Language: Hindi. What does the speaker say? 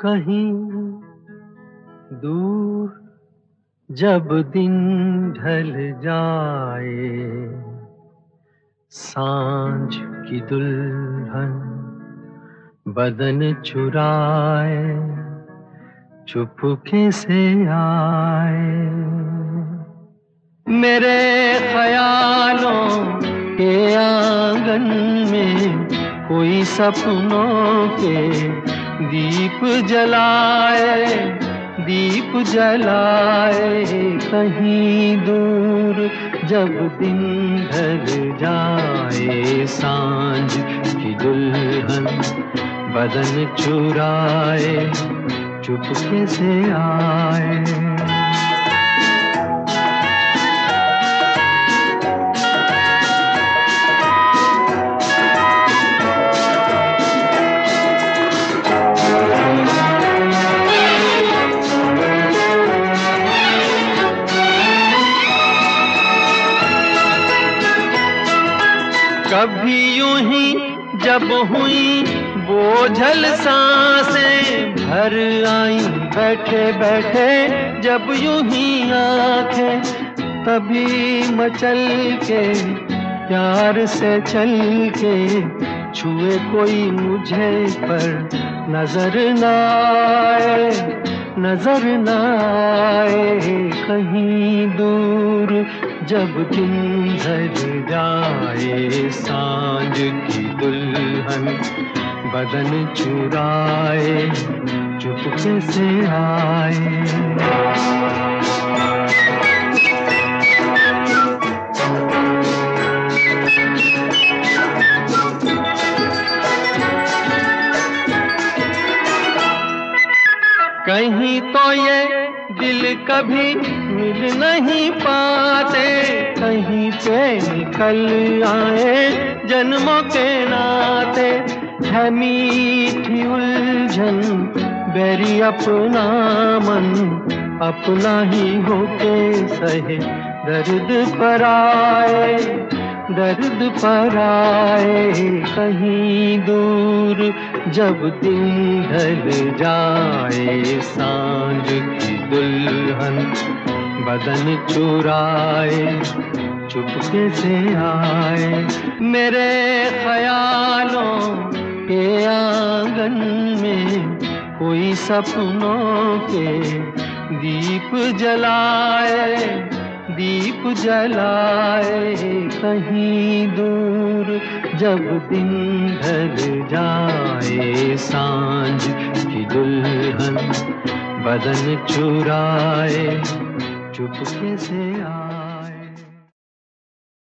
कहीं दूर जब दिन ढल जाए, सांझ की दुल्हन बदन चुराए चुपके से आए। मेरे ख्यालों के आंगन में कोई सपनों के दीप जलाए, दीप जलाए। कहीं दूर जब दिन ढल जाए, सांझ की दुल्हन बदन चुराए चुपके से आए। कभी यूं ही जब हुई बोझल सांसें भर आई, बैठे बैठे जब यूं ही आंखें, तभी मचल के प्यार से चल के छुए कोई मुझे पर नजर न आए, नजर न आए। कहीं दूर जब दिन ढल जाए, सांझ की दुल्हन बदन चुराए चुपके से आए। कहीं तो ये दिल कभी मिल नहीं पाते, कहीं पे निकल आए जन्मों के नाते। है मीठी उलझन बैरी अपना मन, अपना ही होके सहे दर्द पर आए, दर्द पर आए। कहीं दूर जब दिन ढल जाए, सांझ की दुल्हन बदन चुराए चुपके से आए। मेरे ख्यालों के आंगन में कोई सपनों के दीप जलाए, दीप जलाए। कहीं दूर जब दिन ढल जाए, सांझ की दुल्हन बदन चुराए चुपके से आए।